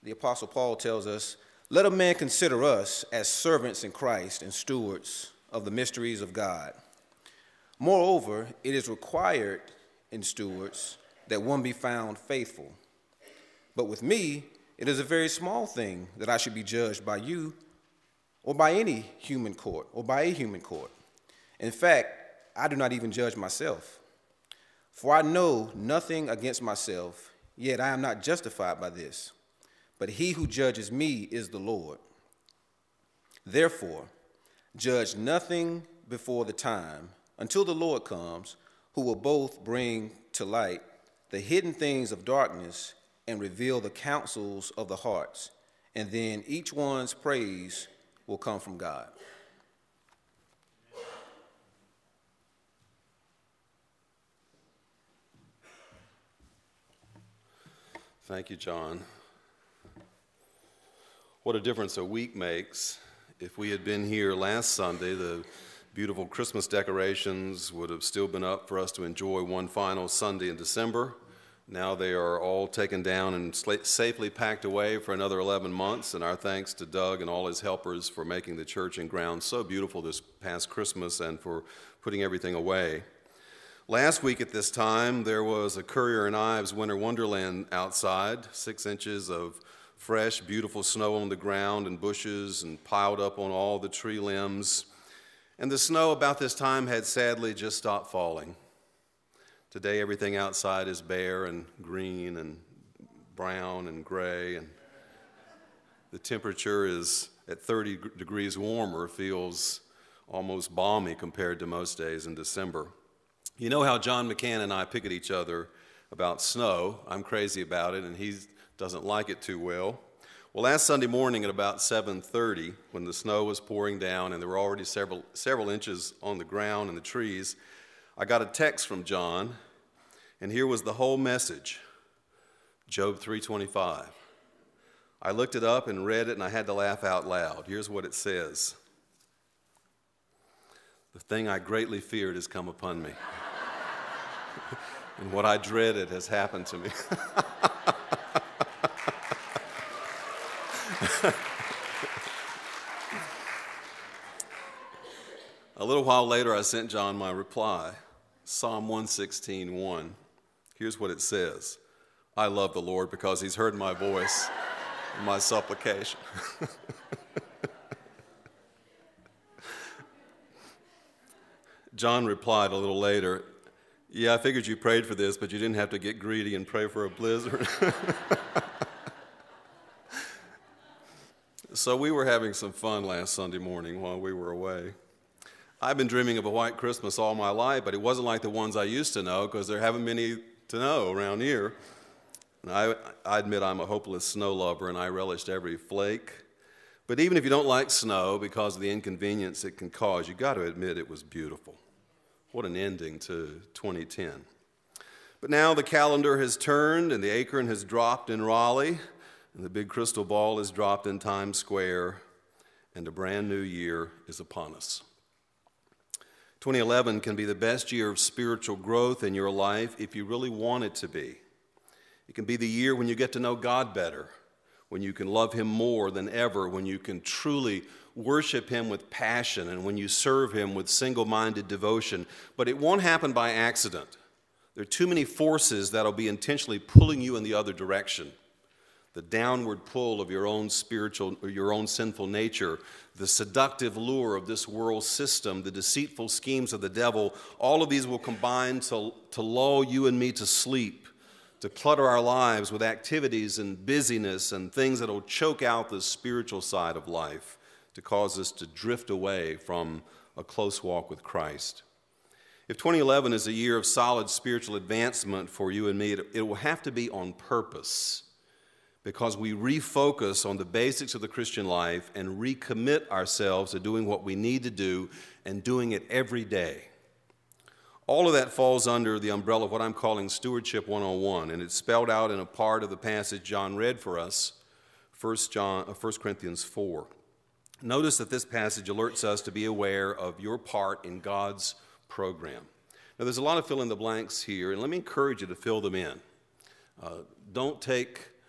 the Apostle Paul tells us, "Let a man consider us as servants in Christ and stewards of the mysteries of God. Moreover, it is required in stewards that one be found faithful. But with me, it is a very small thing that I should be judged by you or by any human court or by a human court. In fact, I do not even judge myself. For I know nothing against myself, yet I am not justified by this. But he who judges me is the Lord. Therefore, judge nothing before the time until the Lord comes, who will both bring to light the hidden things of darkness and reveal the counsels of the hearts. And then each one's praise will come from God." Thank you, John. What a difference a week makes. If we had been here last Sunday, the beautiful Christmas decorations would have still been up for us to enjoy one final Sunday in December. Now they are all taken down and safely packed away for another 11 months, and our thanks to Doug and all his helpers for making the church and grounds so beautiful this past Christmas and for putting everything away. Last week at this time, there was a Currier and Ives winter wonderland outside, 6 inches of fresh, beautiful snow on the ground and bushes and piled up on all the tree limbs. And the snow about this time had sadly just stopped falling. Today, everything outside is bare and green and brown and gray, and the temperature is at 30 degrees warmer, feels almost balmy compared to most days in December. You know how John McCann and I pick at each other about snow. I'm crazy about it, and he doesn't like it too well. Well, last Sunday morning at about 7:30, when the snow was pouring down and there were already several inches on the ground and the trees, I got a text from John, and here was the whole message, Job 3:25. I looked it up and read it, and I had to laugh out loud. Here's what it says. "The thing I greatly feared has come upon me, and what I dreaded has happened to me." A little while later, I sent John my reply, Psalm 116:1. Here's what it says. "I love the Lord because he's heard my voice and my supplication." John replied a little later, "Yeah, I figured you prayed for this, but you didn't have to get greedy and pray for a blizzard." So we were having some fun last Sunday morning while we were away. I've been dreaming of a white Christmas all my life, but it wasn't like the ones I used to know because there haven't many to know around here. And I admit I'm a hopeless snow lover, and I relished every flake. But even if you don't like snow because of the inconvenience it can cause, you got to admit it was beautiful. What an ending to 2010. But now the calendar has turned, and the acorn has dropped in Raleigh, and the big crystal ball is dropped in Times Square, and a brand new year is upon us. 2011 can be the best year of spiritual growth in your life if you really want it to be. It can be the year when you get to know God better, when you can love him more than ever, when you can truly worship him with passion, and when you serve him with single-minded devotion. But it won't happen by accident. There are too many forces that'll be intentionally pulling you in the other direction. The downward pull of your own spiritual or your own sinful nature, the seductive lure of this world system, the deceitful schemes of the devil, all of these will combine to lull you and me to sleep, to clutter our lives with activities and busyness and things that will choke out the spiritual side of life, to cause us to drift away from a close walk with Christ. If 2011 is a year of solid spiritual advancement for you and me, it will have to be on purpose, because we refocus on the basics of the Christian life and recommit ourselves to doing what we need to do and doing it every day. All of that falls under the umbrella of what I'm calling Stewardship 101, and it's spelled out in a part of the passage John read for us, 1 Corinthians 4. Notice that this passage alerts us to be aware of your part in God's program. Now, there's a lot of fill in the blanks here, and let me encourage you to fill them in. Don't take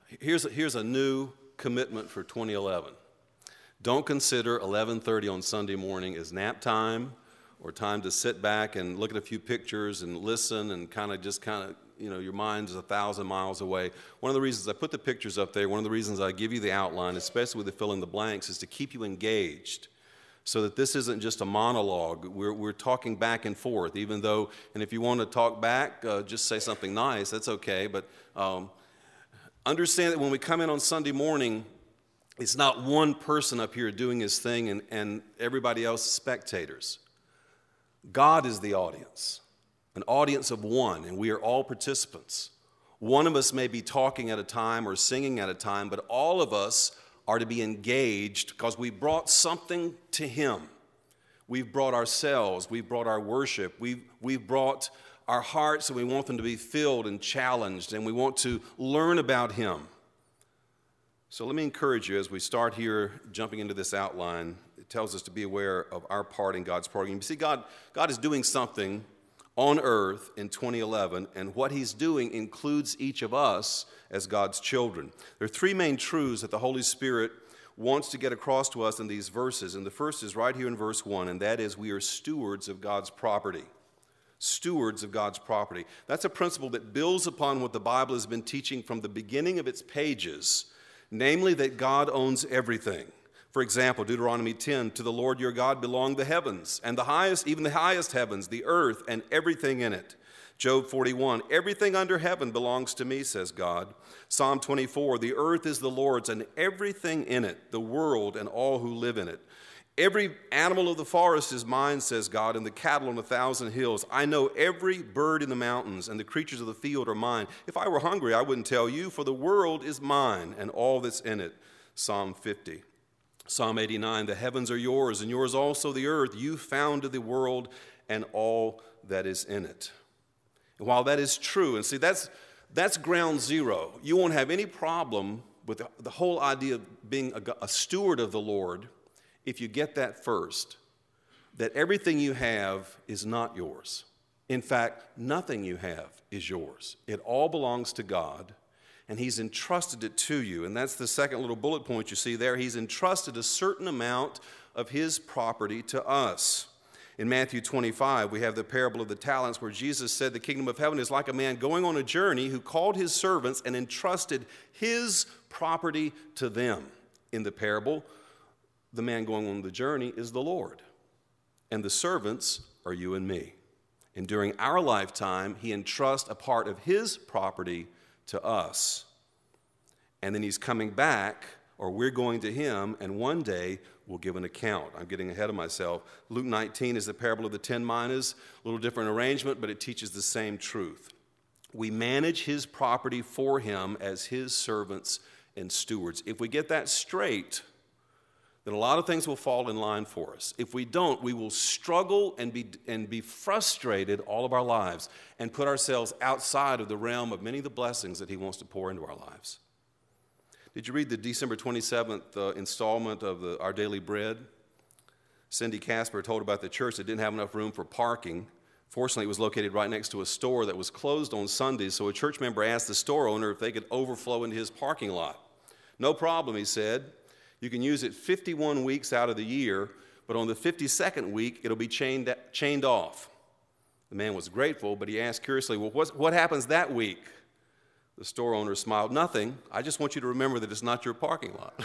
Here's a new commitment for 2011. Don't consider 11:30 on Sunday morning as nap time or time to sit back and look at a few pictures and listen and kind of, your mind's 1,000 miles away. One of the reasons I put the pictures up there, one of the reasons I give you the outline, especially with the fill in the blanks, is to keep you engaged so that this isn't just a monologue. We're talking back and forth, even though, and if you want to talk back, just say something nice, that's okay. But understand that when we come in on Sunday morning, it's not one person up here doing his thing and everybody else spectators. God is the audience, an audience of one, and we are all participants. One of us may be talking at a time or singing at a time, but all of us are to be engaged because we brought something to him. We've brought ourselves, we've brought our worship, we've brought our hearts, and we want them to be filled and challenged, and we want to learn about him. So let me encourage you as we start here, jumping into this outline. It tells us to be aware of our part in God's program. You see, God is doing something on earth in 2011, and what he's doing includes each of us as God's children. There are three main truths that the Holy Spirit wants to get across to us in these verses, and the first is right here in verse 1, and that is we are stewards of God's property. Stewards of God's property. That's a principle that builds upon what the Bible has been teaching from the beginning of its pages, namely that God owns everything. For example, Deuteronomy 10, to the Lord your God belong the heavens, and the highest, even the highest heavens, the earth, and everything in it. Job 41, everything under heaven belongs to me, says God. Psalm 24, the earth is the Lord's, and everything in it, the world and all who live in it. Every animal of the forest is mine, says God, and the cattle on 1,000 hills. I know every bird in the mountains, and the creatures of the field are mine. If I were hungry, I wouldn't tell you, for the world is mine, and all that's in it. Psalm 50. Psalm 89, the heavens are yours, and yours also the earth. You founded the world and all that is in it. And while that is true, and see, that's ground zero. You won't have any problem with the whole idea of being a steward of the Lord if you get that first, that everything you have is not yours. In fact, nothing you have is yours. It all belongs to God, and he's entrusted it to you. And that's the second little bullet point you see there. He's entrusted a certain amount of his property to us. In Matthew 25, we have the parable of the talents where Jesus said the kingdom of heaven is like a man going on a journey who called his servants and entrusted his property to them. In the parable, the man going on the journey is the Lord, and the servants are you and me. And during our lifetime, he entrusts a part of his property to us. And then he's coming back, or we're going to him, and one day we'll give an account. I'm getting ahead of myself. Luke 19 is the parable of the 10 minas, a little different arrangement, but it teaches the same truth. We manage his property for him as his servants and stewards. If we get that straight, then a lot of things will fall in line for us. If we don't, we will struggle and be frustrated all of our lives and put ourselves outside of the realm of many of the blessings that he wants to pour into our lives. Did you read the December 27th installment of Our Daily Bread? Cindy Casper told about the church that didn't have enough room for parking. Fortunately, it was located right next to a store that was closed on Sundays, so a church member asked the store owner if they could overflow into his parking lot. No problem, he said. You can use it 51 weeks out of the year, but on the 52nd week, it'll be chained off. The man was grateful, but he asked curiously, well, what happens that week? The store owner smiled, nothing. I just want you to remember that it's not your parking lot.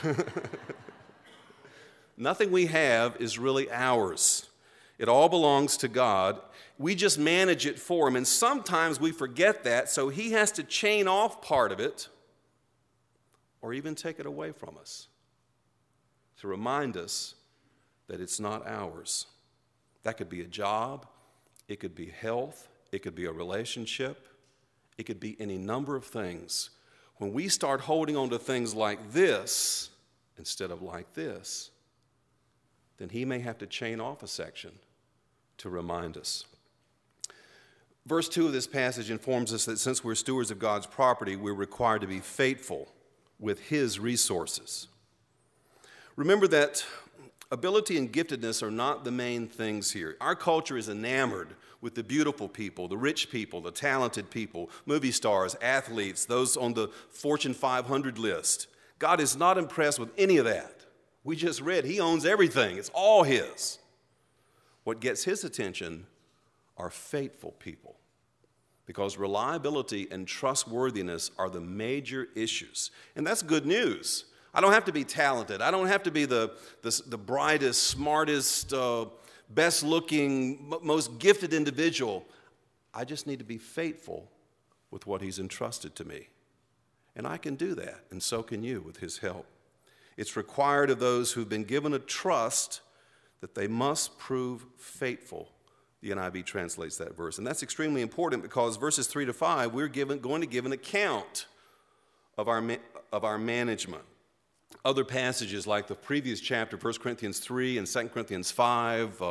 Nothing we have is really ours. It all belongs to God. We just manage it for him, and sometimes we forget that, so he has to chain off part of it or even take it away from us to remind us that it's not ours. That could be a job, it could be health, it could be a relationship, it could be any number of things. When we start holding on to things like this instead of like this, then he may have to chain off a section to remind us. Verse 2 of this passage informs us that since we're stewards of God's property, we're required to be faithful with his resources. Remember that ability and giftedness are not the main things here. Our culture is enamored with the beautiful people, the rich people, the talented people, movie stars, athletes, those on the Fortune 500 list. God is not impressed with any of that. We just read, he owns everything. It's all his. What gets his attention are faithful people, because reliability and trustworthiness are the major issues. And that's good news. I don't have to be talented. I don't have to be the brightest, smartest, best-looking, most gifted individual. I just need to be faithful with what he's entrusted to me. And I can do that, and so can you with his help. It's required of those who've been given a trust that they must prove faithful. The NIV translates that verse. And that's extremely important because verses 3 to 5, we're going to give an account of our management. Other passages like the previous chapter, 1 Corinthians 3 and 2 Corinthians 5,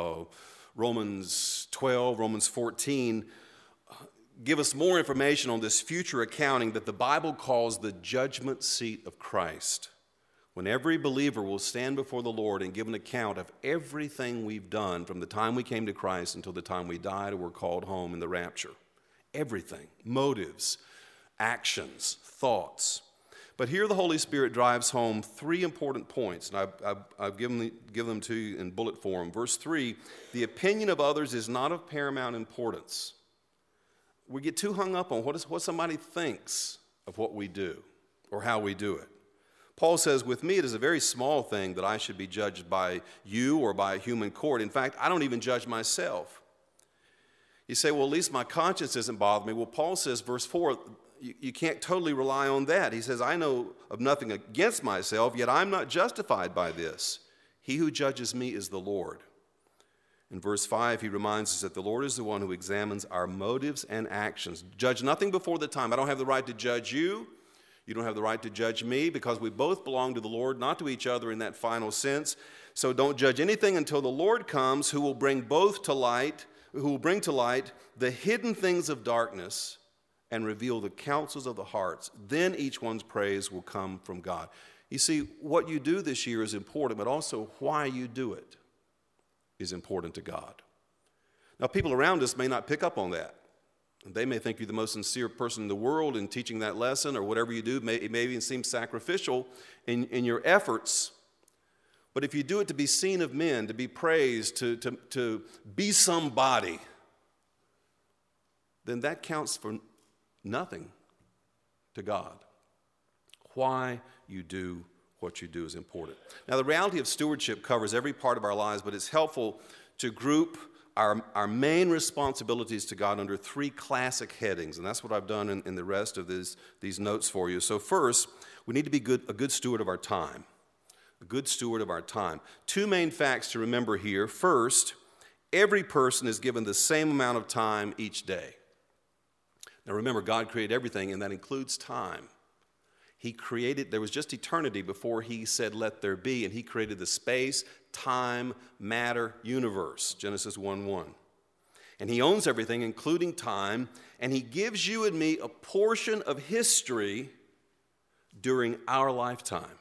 Romans 12, Romans 14, give us more information on this future accounting that the Bible calls the judgment seat of Christ, when every believer will stand before the Lord and give an account of everything we've done from the time we came to Christ until the time we died or were called home in the rapture. Everything, motives, actions, thoughts. But here the Holy Spirit drives home three important points, and I've given them to you in bullet form. Verse 3, the opinion of others is not of paramount importance. We get too hung up on what somebody thinks of what we do or how we do it. Paul says, with me it is a very small thing that I should be judged by you or by a human court. In fact, I don't even judge myself. You say, well, at least my conscience doesn't bother me. Well, Paul says, verse 4, you can't totally rely on that. He says, I know of nothing against myself, yet I'm not justified by this. He who judges me is the Lord. In verse 5, he reminds us that the Lord is the one who examines our motives and actions. Judge nothing before the time. I don't have the right to judge you. You don't have the right to judge me, because we both belong to the Lord, not to each other in that final sense. So don't judge anything until the Lord comes, who will bring to light the hidden things of darkness and reveal the counsels of the hearts. Then each one's praise will come from God. You see, what you do this year is important, but also why you do it is important to God. Now, people around us may not pick up on that. They may think you're the most sincere person in the world in teaching that lesson, or whatever you do. It may even seem sacrificial in your efforts. But if you do it to be seen of men, to be praised, to be somebody, then that counts for nothing to God. Why you do what you do is important. Now, the reality of stewardship covers every part of our lives, but it's helpful to group our main responsibilities to God under three classic headings, and that's what I've done in the rest of these notes for you. So first, we need to be a good steward of our time. A good steward of our time. Two main facts to remember here. First, every person is given the same amount of time each day. Now remember, God created everything, and that includes time. There was just eternity before he said, let there be, and he created the space, time, matter, universe, Genesis 1:1. And he owns everything, including time, and he gives you and me a portion of history during our lifetime.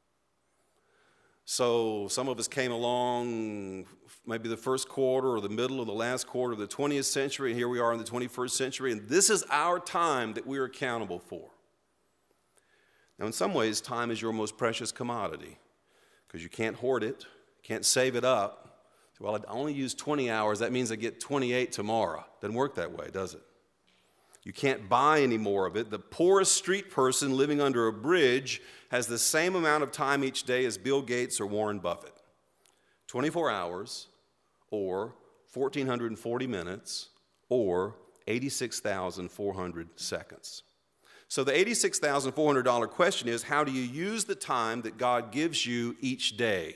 So some of us came along maybe the first quarter or the middle or the last quarter of the 20th century, and here we are in the 21st century, and this is our time that we're accountable for. Now, in some ways, time is your most precious commodity because you can't hoard it, can't save it up. Well, I only use 20 hours. That means I get 28 tomorrow. Doesn't work that way, does it? You can't buy any more of it. The poorest street person living under a bridge has the same amount of time each day as Bill Gates or Warren Buffett. 24 hours or 1,440 minutes or 86,400 seconds. So the $86,400 question is, how do you use the time that God gives you each day?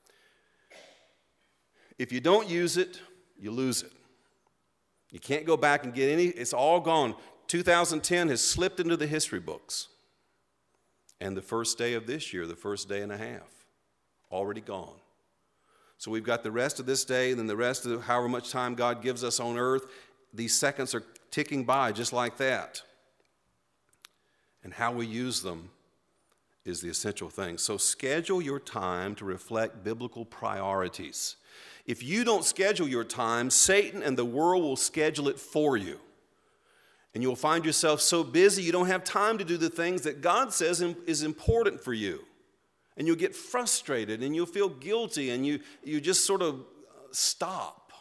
If you don't use it, you lose it. You can't go back and get any. It's all gone. 2010 has slipped into the history books. And the first day of this year, the first day and a half, already gone. So we've got the rest of this day and then the rest of however much time God gives us on earth. These seconds are ticking by just like that. And how we use them is the essential thing. So schedule your time to reflect biblical priorities. If you don't schedule your time, Satan and the world will schedule it for you. And you'll find yourself so busy you don't have time to do the things that God says is important for you. And you'll get frustrated and you'll feel guilty and you just sort of stop.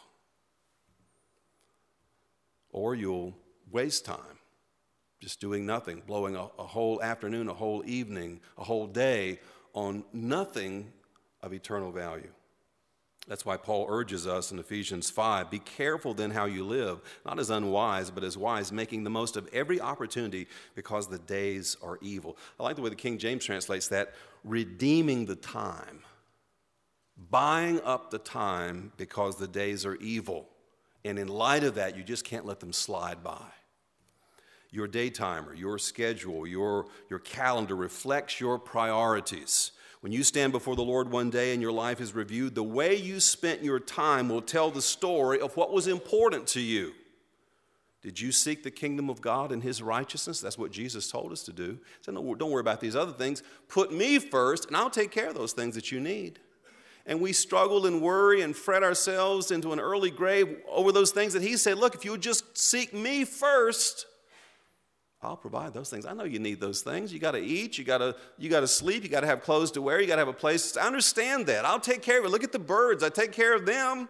Or you'll waste time just doing nothing, blowing a whole afternoon, a whole evening, a whole day on nothing of eternal value. That's why Paul urges us in Ephesians 5, be careful then how you live, not as unwise, but as wise, making the most of every opportunity because the days are evil. I like the way the King James translates that, redeeming the time, buying up the time because the days are evil. And in light of that, you just can't let them slide by. Your daytimer, your schedule, your calendar reflects your priorities. When you stand before the Lord one day and your life is reviewed, the way you spent your time will tell the story of what was important to you. Did you seek the kingdom of God and his righteousness? That's what Jesus told us to do. He said, no, don't worry about these other things. Put me first, and I'll take care of those things that you need. And we struggle and worry and fret ourselves into an early grave over those things that he said, look, if you would just seek me first, I'll provide those things. I know you need those things. You got to eat. You got to sleep. You got to have clothes to wear. You got to have a place. I understand that. I'll take care of it. Look at the birds. I take care of them.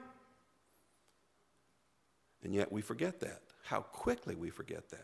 And yet we forget that. How quickly we forget that.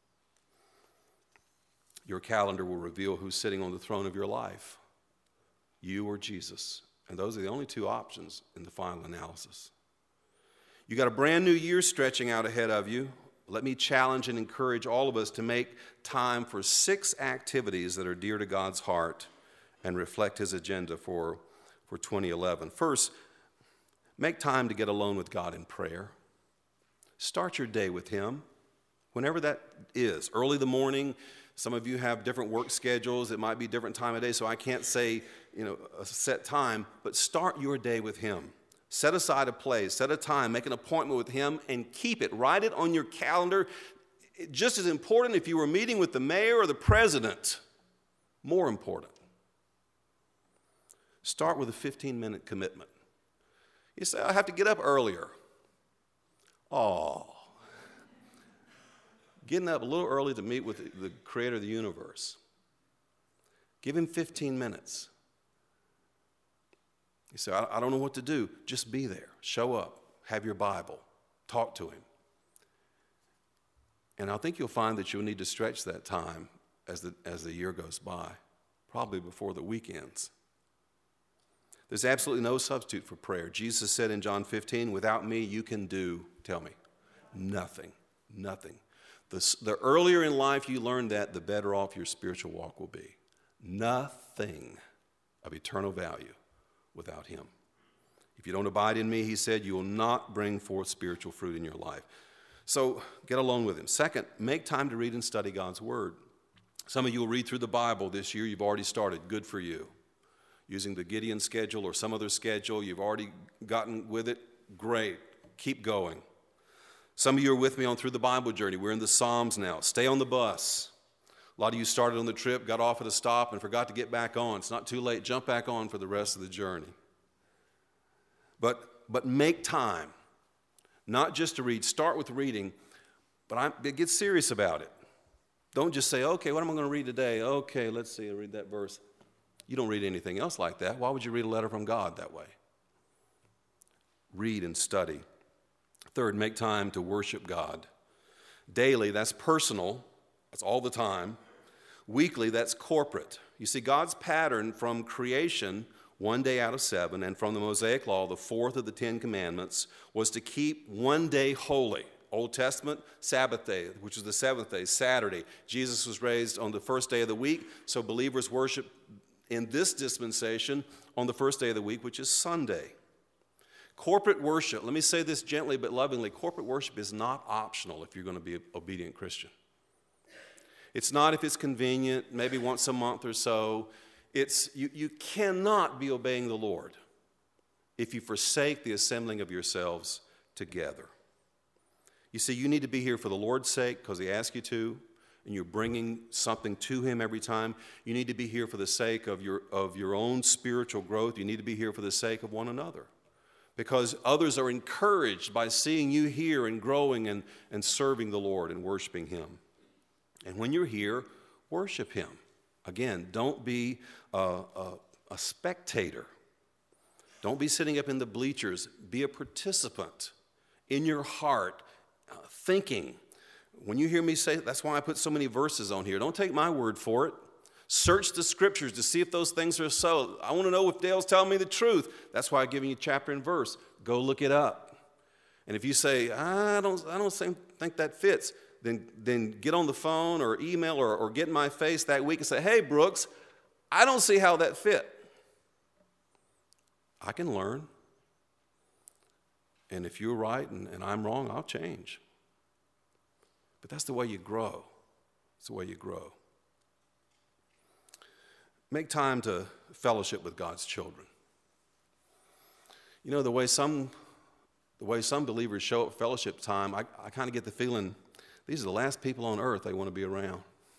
Your calendar will reveal who's sitting on the throne of your life, you or Jesus. And those are the only two options in the final analysis. You got a brand new year stretching out ahead of you. Let me challenge and encourage all of us to make time for 6 activities that are dear to God's heart and reflect his agenda for 2011. First, make time to get alone with God in prayer. Start your day with him, whenever that is. Early in the morning, some of you have different work schedules. It might be a different time of day, so I can't say, a set time, but start your day with him. Set aside a place, set a time, make an appointment with him, and keep it. Write it on your calendar. Just as important if you were meeting with the mayor or the president. More important. Start with a 15-minute commitment. You say, I have to get up earlier. Oh. Getting up a little early to meet with the creator of the universe. Give him 15 minutes. You say, I don't know what to do. Just be there. Show up. Have your Bible. Talk to him. And I think you'll find that you'll need to stretch that time as the year goes by, probably before the weekends. There's absolutely no substitute for prayer. Jesus said in John 15, without me you can do, tell me, nothing. Nothing. The earlier in life you learn that, the better off your spiritual walk will be. Nothing of eternal value without him. If you don't abide in me, he said, you will not bring forth spiritual fruit in your life. So get alone with him. Second, make time to read and study God's word. Some of you will read through the Bible this year. You've already started. Good for you. Using the Gideon schedule or some other schedule, you've already gotten with it. Great. Keep going. Some of you are with me on Through the Bible journey. We're in the Psalms now. Stay on the bus. A lot of you started on the trip, got off at a stop, and forgot to get back on. It's not too late. Jump back on for the rest of the journey. But make time, not just to read. Start with reading, but get serious about it. Don't just say, okay, what am I going to read today? Okay, let's see, I'll read that verse. You don't read anything else like that. Why would you read a letter from God that way? Read and study. Third, make time to worship God. Daily, that's personal. That's all the time. Weekly, that's corporate. You see, God's pattern from creation, 1 day out of 7, and from the Mosaic Law, the 4th of the 10 Commandments, was to keep 1 day holy. Old Testament, Sabbath day, which is the 7th day, Saturday. Jesus was raised on the first day of the week, so believers worship in this dispensation on the first day of the week, which is Sunday. Corporate worship, let me say this gently but lovingly, corporate worship is not optional if you're going to be an obedient Christian. It's not if it's convenient, maybe once a month or so. You cannot be obeying the Lord if you forsake the assembling of yourselves together. You see, you need to be here for the Lord's sake because he asked you to, and you're bringing something to him every time, you need to be here for the sake of your own spiritual growth. You need to be here for the sake of one another, because others are encouraged by seeing you here and growing and serving the Lord and worshiping him. And when you're here, worship him. Again, don't be a spectator. Don't be sitting up in the bleachers. Be a participant in your heart, thinking. When you hear me say, that's why I put so many verses on here. Don't take my word for it. Search the scriptures to see if those things are so. I want to know if Dale's telling me the truth. That's why I'm giving you chapter and verse. Go look it up. And if you say, I don't think that fits, then get on the phone or email or get in my face that week and say, hey, Brooks, I don't see how that fit. I can learn. And if you're right and I'm wrong, I'll change. But that's the way you grow. It's the way you grow. Make time to fellowship with God's children. You know, the way some believers show up fellowship time, I kind of get the feeling these are the last people on earth they want to be around.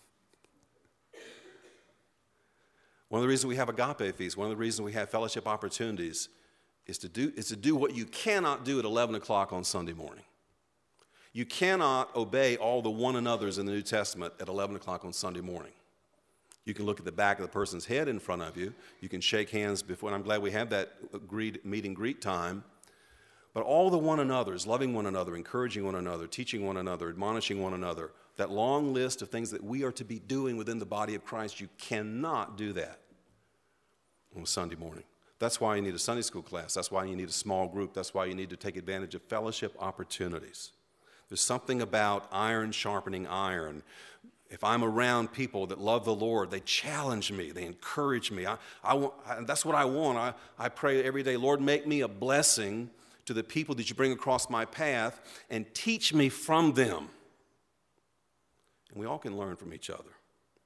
One of the reasons we have agape feasts, one of the reasons we have fellowship opportunities is to do what you cannot do at 11 o'clock on Sunday morning. You cannot obey all the one another's in the New Testament at 11 o'clock on Sunday morning. You can look at the back of the person's head in front of you. You can shake hands before, and I'm glad we have that meet and greet time. But all the one another's, loving one another, encouraging one another, teaching one another, admonishing one another, that long list of things that we are to be doing within the body of Christ, you cannot do that on a Sunday morning. That's why you need a Sunday school class. That's why you need a small group. That's why you need to take advantage of fellowship opportunities. There's something about iron sharpening iron. If I'm around people that love the Lord, they challenge me, they encourage me. That's what I want. I pray every day, Lord, make me a blessing to the people that you bring across my path and teach me from them. And we all can learn from each other.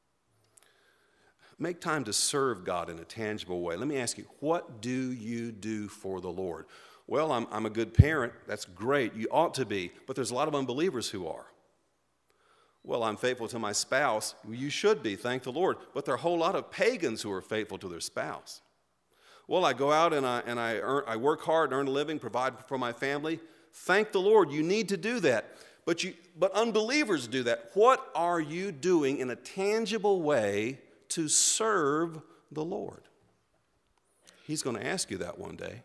Make time to serve God in a tangible way. Let me ask you, what do you do for the Lord? Well, I'm a good parent. That's great. You ought to be. But there's a lot of unbelievers who are. Well, I'm faithful to my spouse. Well, you should be. Thank the Lord. But there are a whole lot of pagans who are faithful to their spouse. Well, I go out and I work hard and earn a living, provide for my family. Thank the Lord. You need to do that. But unbelievers do that. What are you doing in a tangible way to serve the Lord? He's going to ask you that one day.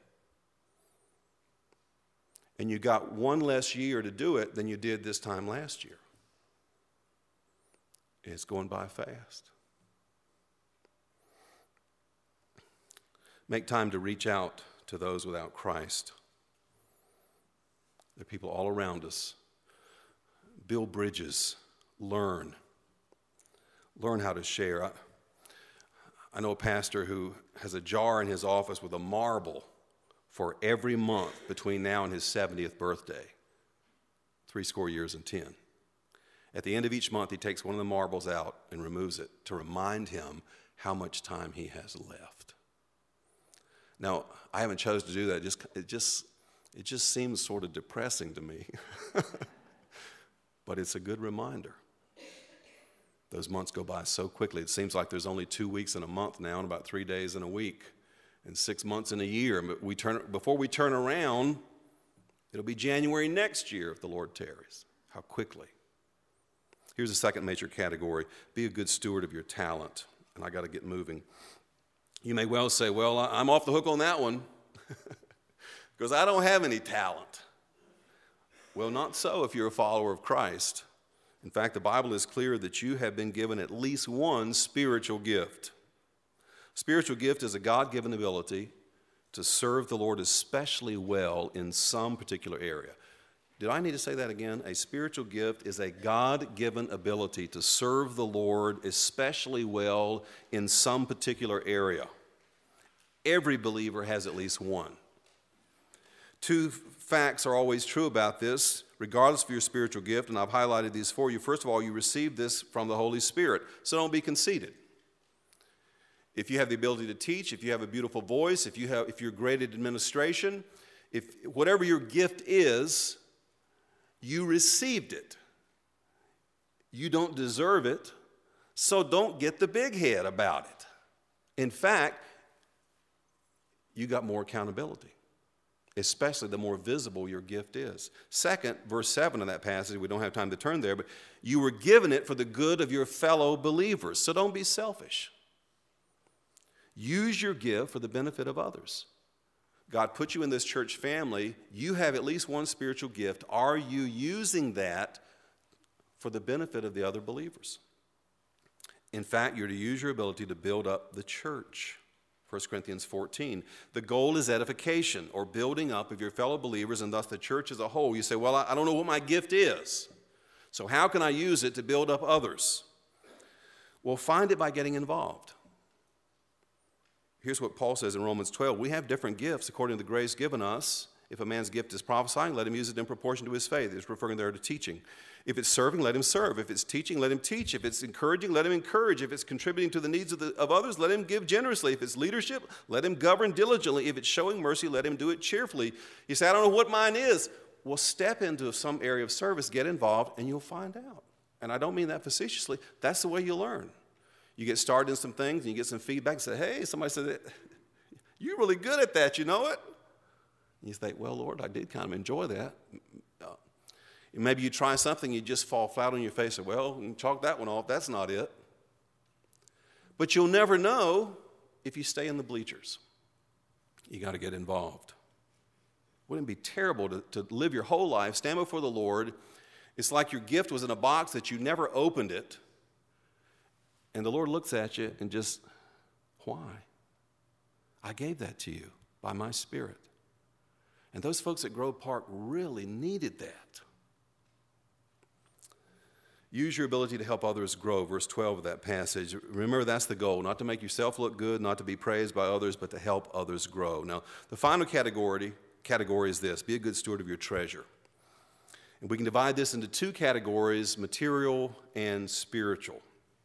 And you got one less year to do it than you did this time last year. It's going by fast. Make time to reach out to those without Christ. There are people all around us. Build bridges. Learn how to share. I know a pastor who has a jar in his office with a marble for every month between now and his 70th birthday, 70 years and 10. At the end of each month, he takes one of the marbles out and removes it to remind him how much time he has left. Now, I haven't chosen to do that. It just seems sort of depressing to me. But it's a good reminder. Those months go by so quickly. It seems like there's only 2 weeks in a month now and about 3 days in a week and 6 months in a year. But before we turn around, it'll be January next year if the Lord tarries. How quickly. Here's a second major category. Be a good steward of your talent. And I got to get moving. You may well say, well, I'm off the hook on that one because I don't have any talent. Well, not so if you're a follower of Christ. In fact, the Bible is clear that you have been given at least one spiritual gift. Spiritual gift is a God-given ability to serve the Lord especially well in some particular area. Did I need to say that again? A spiritual gift is a God-given ability to serve the Lord especially well in some particular area. Every believer has at least one. Two facts are always true about this, regardless of your spiritual gift, and I've highlighted these for you. First of all, you received this from the Holy Spirit, so don't be conceited. If you have the ability to teach, if you have a beautiful voice, if you're great at administration, whatever your gift is, you received it. You don't deserve it, so don't get the big head about it. In fact, you got more accountability, especially the more visible your gift is. Second, verse 7 of that passage, we don't have time to turn there, but you were given it for the good of your fellow believers, so don't be selfish. Use your gift for the benefit of others. God put you in this church family. You have at least one spiritual gift. Are you using that for the benefit of the other believers? In fact, you're to use your ability to build up the church. 1 Corinthians 14. The goal is edification, or building up of your fellow believers and thus the church as a whole. You say, well, I don't know what my gift is, so how can I use it to build up others? Well, find it by getting involved. Here's what Paul says in Romans 12. We have different gifts according to the grace given us. If a man's gift is prophesying, let him use it in proportion to his faith. He's referring there to teaching. If it's serving, let him serve. If it's teaching, let him teach. If it's encouraging, let him encourage. If it's contributing to the needs of others, let him give generously. If it's leadership, let him govern diligently. If it's showing mercy, let him do it cheerfully. You say, I don't know what mine is. Well, step into some area of service, get involved, and you'll find out. And I don't mean that facetiously. That's the way you learn. You get started in some things, and you get some feedback and say, hey, somebody said, you're really good at that, you know it? And you think, well, Lord, I did kind of enjoy that. Maybe you try something, you just fall flat on your face and, well, chalk that one off. That's not it. But you'll never know if you stay in the bleachers. You got to get involved. Wouldn't it be terrible to live your whole life, stand before the Lord? It's like your gift was in a box that you never opened it. And the Lord looks at you and just, why? I gave that to you by my Spirit. And those folks at Grove Park really needed that. Use your ability to help others grow, verse 12 of that passage. Remember, that's the goal, not to make yourself look good, not to be praised by others, but to help others grow. Now, the final category is this: be a good steward of your treasure. And we can divide this into two categories, material and spiritual.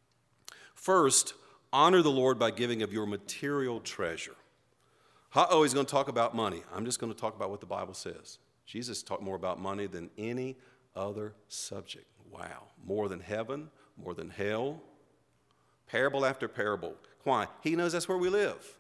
First, honor the Lord by giving of your material treasure. He's going to talk about money. I'm just going to talk about what the Bible says. Jesus talked more about money than any other subject. Wow. More than heaven, more than hell. Parable after parable. Why? He knows that's where we live.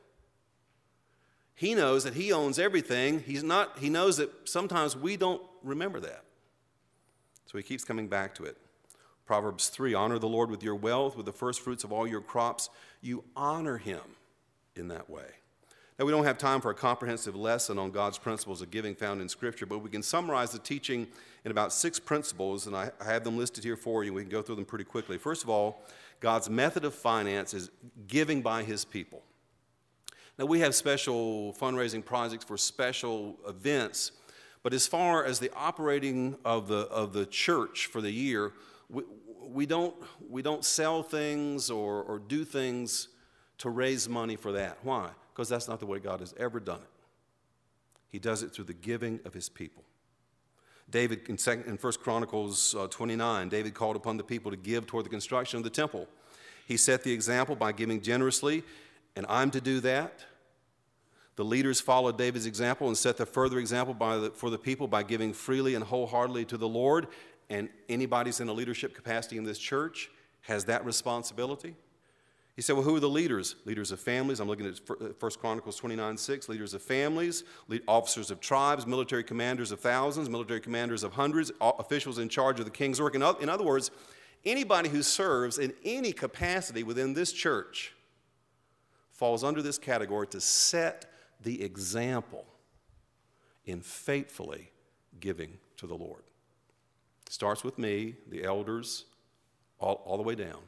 He knows that he owns everything. He knows that sometimes we don't remember that. So he keeps coming back to it. Proverbs 3, honor the Lord with your wealth, with the first fruits of all your crops. You honor him in that way. Now, we don't have time for a comprehensive lesson on God's principles of giving found in Scripture, but we can summarize the teaching in about 6 principles, and I have them listed here for you. We can go through them pretty quickly. First of all, God's method of finance is giving by his people. Now, we have special fundraising projects for special events, but as far as the operating of the church for the year, we don't sell things or do things to raise money for that. Why? Because that's not the way God has ever done it. He does it through the giving of his people. David, in 1 Chronicles 29, David called upon the people to give toward the construction of the temple. He set the example by giving generously, and I'm to do that. The leaders followed David's example and set the further example for the people by giving freely and wholeheartedly to the Lord. And anybody who's in a leadership capacity in this church has that responsibility. He said, well, who are the leaders? Leaders of families. I'm looking at 1 Chronicles 29:6. Leaders of families, officers of tribes, military commanders of thousands, military commanders of hundreds, officials in charge of the king's work. In other words, anybody who serves in any capacity within this church falls under this category to set the example in faithfully giving to the Lord. It starts with me, the elders, all the way down.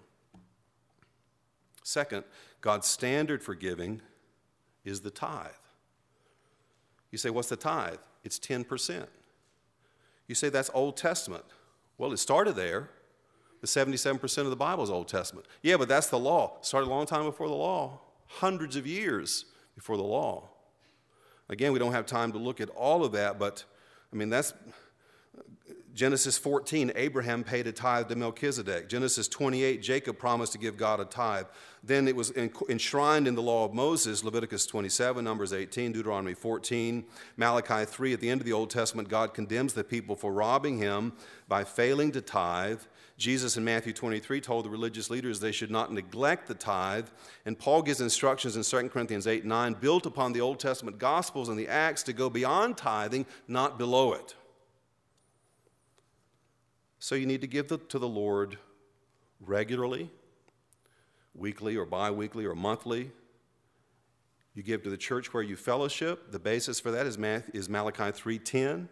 Second, God's standard for giving is the tithe. You say, what's the tithe? It's 10%. You say, that's Old Testament. Well, it started there. The 77% of the Bible is Old Testament. Yeah, but that's the law. It started a long time before the law, hundreds of years before the law. Again, we don't have time to look at all of that, but, that's Genesis 14, Abraham paid a tithe to Melchizedek. Genesis 28, Jacob promised to give God a tithe. Then it was enshrined in the law of Moses, Leviticus 27, Numbers 18, Deuteronomy 14, Malachi 3. At the end of the Old Testament, God condemns the people for robbing him by failing to tithe. Jesus in Matthew 23 told the religious leaders they should not neglect the tithe, and Paul gives instructions in 2 Corinthians 8:9, built upon the Old Testament Gospels and the Acts, to go beyond tithing, not below it. So you need to give to the Lord regularly, weekly or bi-weekly or monthly. You give to the church where you fellowship. The basis for that is Malachi 3:10.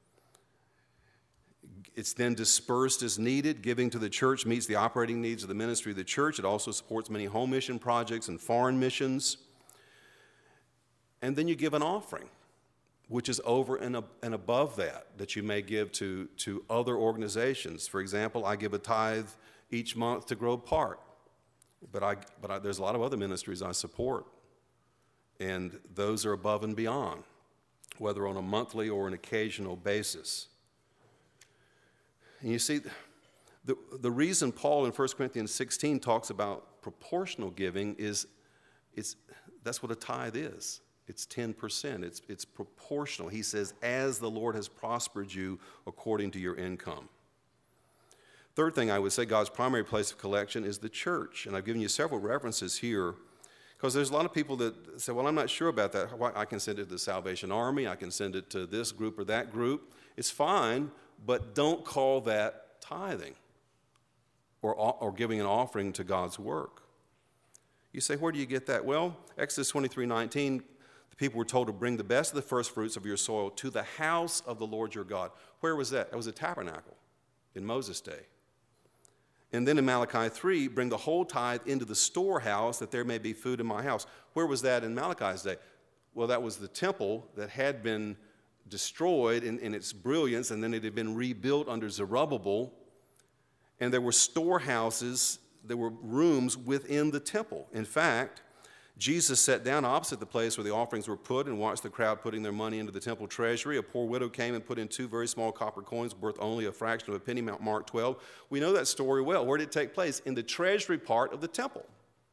It's then dispersed as needed. Giving to the church meets the operating needs of the ministry of the church. It also supports many home mission projects and foreign missions. And then you give an offering, which is over and above that you may give to other organizations. For example, I give a tithe each month to Grove Park, but there's a lot of other ministries I support, and those are above and beyond, whether on a monthly or an occasional basis. And you see, the reason Paul in 1 Corinthians 16 talks about proportional giving is that's what a tithe is. It's 10%. It's proportional. He says, as the Lord has prospered you according to your income. Third thing I would say, God's primary place of collection is the church. And I've given you several references here, because there's a lot of people that say, well, I'm not sure about that. I can send it to the Salvation Army. I can send it to this group or that group. It's fine, but don't call that tithing or giving an offering to God's work. You say, where do you get that? Well, Exodus 23:19, the people were told to bring the best of the first fruits of your soil to the house of the Lord your God. Where was that? That was a tabernacle in Moses' day. And then in Malachi 3, bring the whole tithe into the storehouse, that there may be food in my house. Where was that in Malachi's day? Well, that was the temple that had been destroyed in its brilliance, and then it had been rebuilt under Zerubbabel. And there were storehouses, there were rooms within the temple. In fact, Jesus sat down opposite the place where the offerings were put and watched the crowd putting their money into the temple treasury. A poor widow came and put in 2 very small copper coins worth only a fraction of a penny, Mark 12. We know that story well. Where did it take place? In the treasury part of the temple.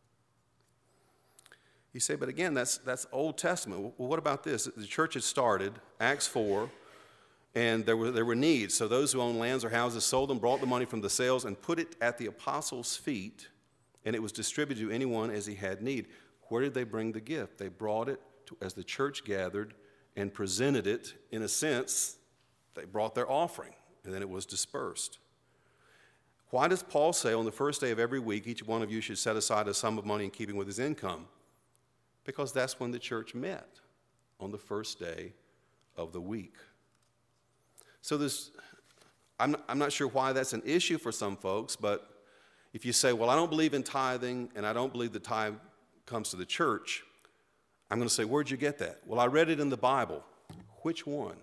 You say, but again, that's Old Testament. Well, what about this? The church had started, Acts 4, and there were needs. So those who owned lands or houses sold them, brought the money from the sales, and put it at the apostles' feet, and it was distributed to anyone as he had need. Where did they bring the gift? They brought it as the church gathered and presented it. In a sense, they brought their offering, and then it was dispersed. Why does Paul say on the first day of every week, each one of you should set aside a sum of money in keeping with his income? Because that's when the church met, on the first day of the week. So I'm not sure why that's an issue for some folks, but if you say, well, I don't believe in tithing, and I don't believe the tithe comes to the church, I'm going to say, where'd you get that? Well, I read it in the Bible. Which one?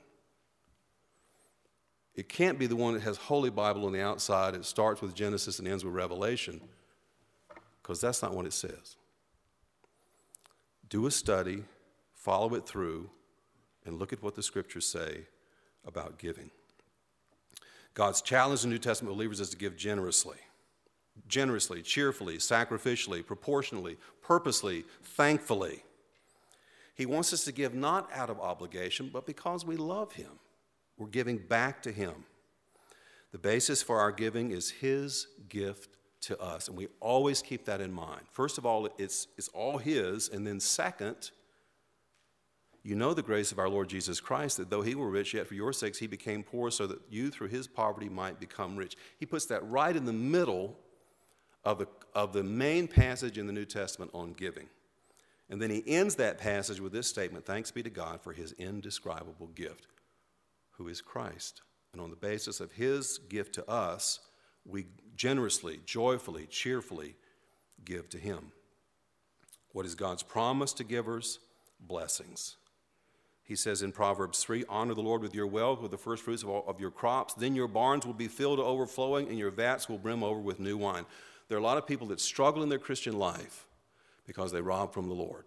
It can't be the one that has Holy Bible on the outside. It starts with Genesis and ends with Revelation, because that's not what it says. Do a study, follow it through, and look at what the scriptures say about giving. God's challenge to New Testament believers is to give generously. Generously, cheerfully, sacrificially, proportionally, purposely, thankfully. He wants us to give not out of obligation, but because we love him. We're giving back to him. The basis for our giving is his gift to us, and we always keep that in mind. First of all, it's all his, and then second, you know the grace of our Lord Jesus Christ, that though he were rich, yet for your sakes he became poor, so that you through his poverty might become rich. He puts that right in the middle of the main passage in the New Testament on giving. And then he ends that passage with this statement, thanks be to God for his indescribable gift, who is Christ. And on the basis of his gift to us, we generously, joyfully, cheerfully give to him. What is God's promise to givers? Blessings. He says in Proverbs 3, honor the Lord with your wealth, with the first fruits of your crops. Then your barns will be filled to overflowing, and your vats will brim over with new wine. There are a lot of people that struggle in their Christian life because they rob from the Lord.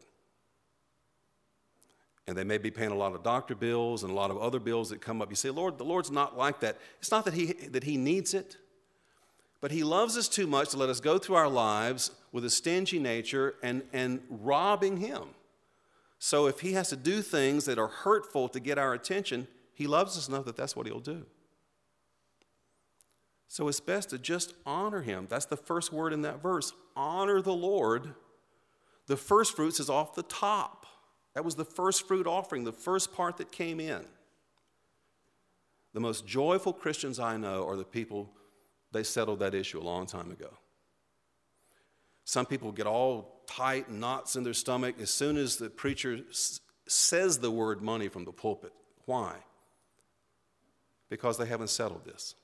And they may be paying a lot of doctor bills and a lot of other bills that come up. You say, Lord, the Lord's not like that. It's not that he needs it, but he loves us too much to let us go through our lives with a stingy nature and robbing him. So if he has to do things that are hurtful to get our attention, he loves us enough that that's what he'll do. So it's best to just honor him. That's the first word in that verse. Honor the Lord. The first fruits is off the top. That was the first fruit offering, the first part that came in. The most joyful Christians I know are the people, they settled that issue a long time ago. Some people get all tight and knots in their stomach as soon as the preacher says the word money from the pulpit. Why? Because they haven't settled this.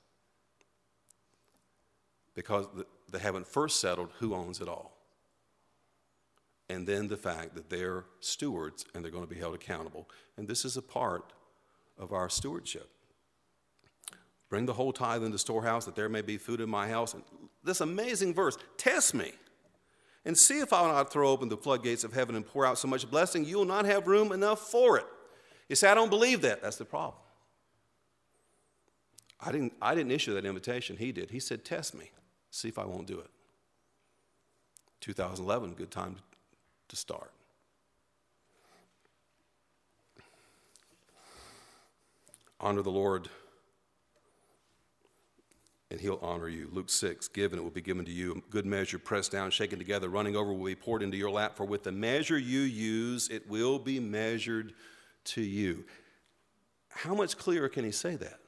Because they haven't first settled who owns it all. And then the fact that they're stewards and they're going to be held accountable. And this is a part of our stewardship. Bring the whole tithe in the storehouse that there may be food in my house. And this amazing verse, test me and see if I will not throw open the floodgates of heaven and pour out so much blessing, you will not have room enough for it. You say, I don't believe that. That's the problem. I didn't issue that invitation. He did. He said, test me. See if I won't do it. 2011, good time to start. Honor the Lord, and he'll honor you. Luke 6, give and it will be given to you. Good measure, pressed down, shaken together, running over will be poured into your lap. For with the measure you use, it will be measured to you. How much clearer can he say that?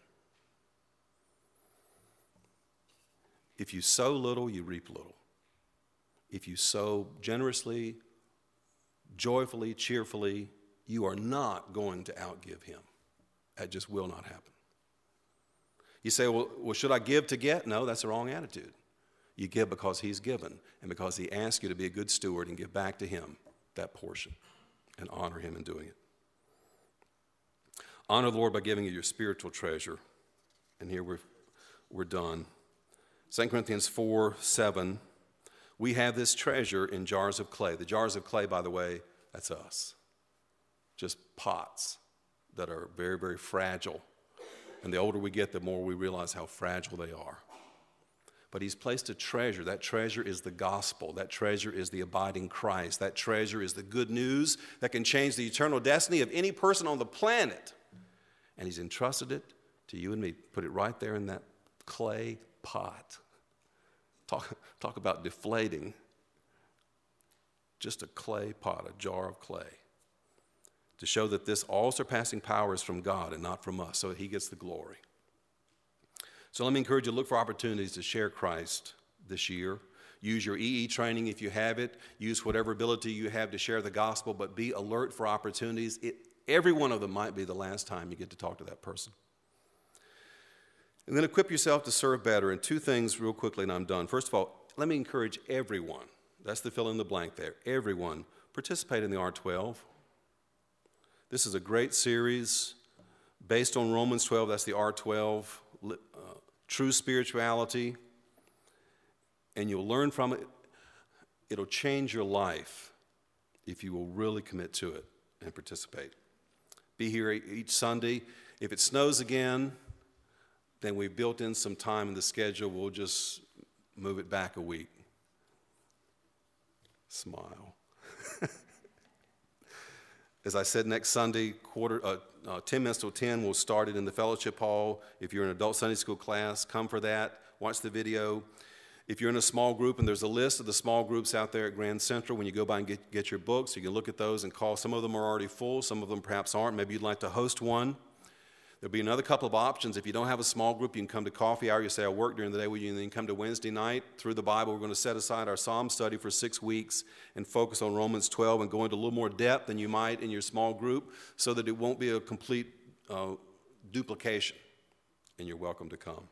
If you sow little, you reap little. If you sow generously, joyfully, cheerfully, you are not going to outgive him. That just will not happen. You say, well, should I give to get? No, that's the wrong attitude. You give because he's given and because he asks you to be a good steward and give back to him that portion and honor him in doing it. Honor the Lord by giving you your spiritual treasure. And here we're done. 2 Corinthians 4:7, we have this treasure in jars of clay. The jars of clay, by the way, that's us. Just pots that are very, very fragile. And the older we get, the more we realize how fragile they are. But he's placed a treasure. That treasure is the gospel. That treasure is the abiding Christ. That treasure is the good news that can change the eternal destiny of any person on the planet. And he's entrusted it to you and me. Put it right there in that clay pot. Talk about deflating. Just a clay pot, a jar of clay. To show that this all-surpassing power is from God and not from us, so that he gets the glory. So let me encourage you to look for opportunities to share Christ this year. Use your EE training if you have it. Use whatever ability you have to share the gospel, but be alert for opportunities. Every one of them might be the last time you get to talk to that person. And then equip yourself to serve better. And two things real quickly, and I'm done. First of all, let me encourage everyone. That's the fill in the blank there. Everyone, participate in the R12. This is a great series based on Romans 12. That's the R12, true spirituality. And you'll learn from it. It'll change your life if you will really commit to it and participate. Be here each Sunday. If it snows again, then we've built in some time in the schedule. We'll just move it back a week. Smile. As I said, next Sunday, 10 minutes till 10, we'll start it in the fellowship hall. If you're in an adult Sunday school class, come for that. Watch the video. If you're in a small group, and there's a list of the small groups out there at Grand Central, when you go by and get your books, you can look at those and call. Some of them are already full. Some of them perhaps aren't. Maybe you'd like to host one. There'll be another couple of options. If you don't have a small group, you can come to coffee hour. You say, I work during the day. You can come to Wednesday night. Through the Bible, we're going to set aside our Psalm study for 6 weeks and focus on Romans 12 and go into a little more depth than you might in your small group so that it won't be a complete duplication. And you're welcome to come.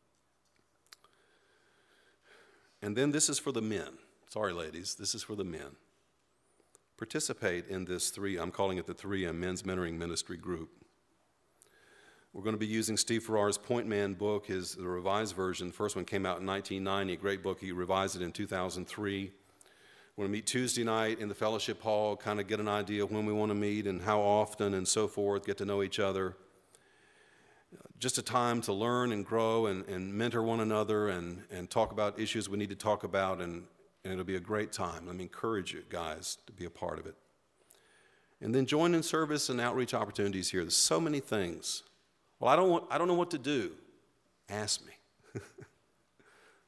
And then this is for the men. Sorry, ladies. This is for the men. Participate in this I'm calling it the 3M Men's Mentoring Ministry group. We're going to be using Steve Farrar's Point Man book, the revised version. The first one came out in 1990, a great book. He revised it in 2003. We're going to meet Tuesday night in the fellowship hall, kind of get an idea of when we want to meet and how often and so forth, get to know each other. Just a time to learn and grow and mentor one another and talk about issues we need to talk about, and it'll be a great time. Let me encourage you guys to be a part of it. And then join in service and outreach opportunities here. There's so many things. Well, I don't know what to do. Ask me.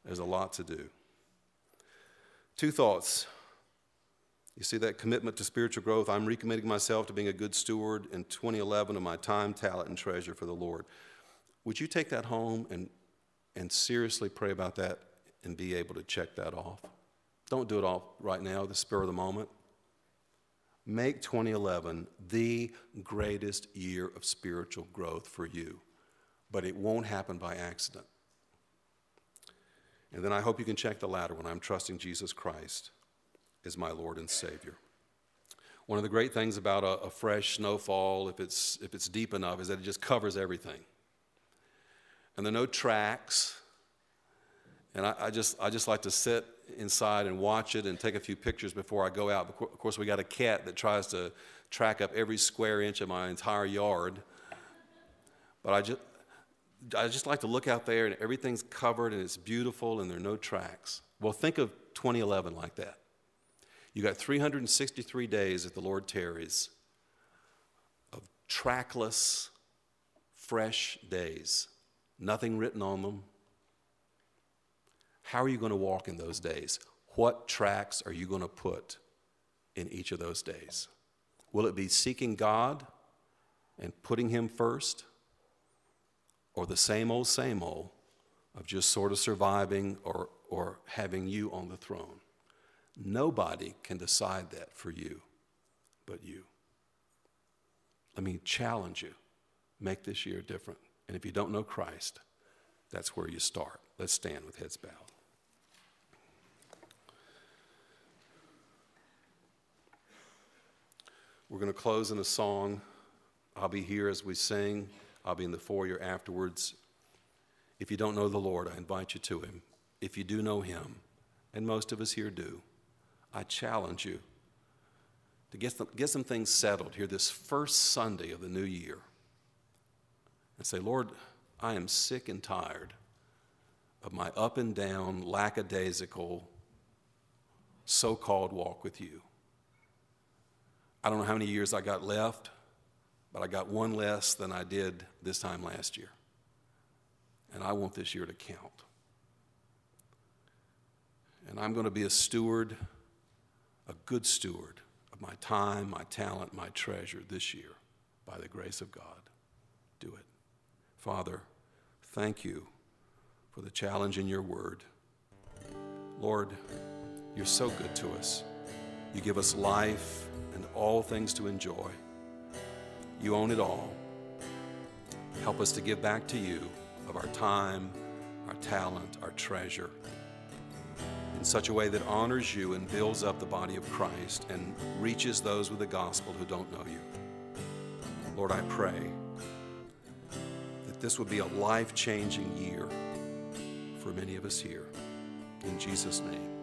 There's a lot to do. 2 thoughts. You see that commitment to spiritual growth? I'm recommitting myself to being a good steward in 2011 of my time, talent, and treasure for the Lord. Would you take that home and seriously pray about that and be able to check that off? Don't do it all right now, the spur of the moment. Make 2011 the greatest year of spiritual growth for you, but it won't happen by accident. And then I hope you can check the latter when I'm trusting Jesus Christ as my Lord and Savior. One of the great things about a fresh snowfall, if it's deep enough, is that it just covers everything. And there are no tracks. And I just like to sit inside and watch it and take a few pictures before I go out. Of course, we got a cat that tries to track up every square inch of my entire yard. But I just like to look out there and everything's covered and it's beautiful and there are no tracks. Well, think of 2011 like that. You got 363 days if the Lord tarries of trackless, fresh days. Nothing written on them. How are you going to walk in those days? What tracks are you going to put in each of those days? Will it be seeking God and putting Him first? Or the same old of just sort of surviving or having you on the throne? Nobody can decide that for you but you. Let me challenge you. Make this year different. And if you don't know Christ, that's where you start. Let's stand with heads bowed. We're going to close in a song. I'll be here as we sing. I'll be in the foyer afterwards. If you don't know the Lord, I invite you to Him. If you do know Him, and most of us here do, I challenge you to get some things settled here this first Sunday of the new year. And say, Lord, I am sick and tired of my up and down, lackadaisical, so-called walk with you. I don't know how many years I got left, but I got one less than I did this time last year. And I want this year to count. And I'm going to be a steward, a good steward of my time, my talent, my treasure this year by the grace of God. Do it. Father, thank you for the challenge in your word. Lord, you're so good to us. You give us life and all things to enjoy. You own it all. Help us to give back to you of our time, our talent, our treasure in such a way that honors you and builds up the body of Christ and reaches those with the gospel who don't know you. Lord, I pray that this would be a life-changing year for many of us here. In Jesus' name.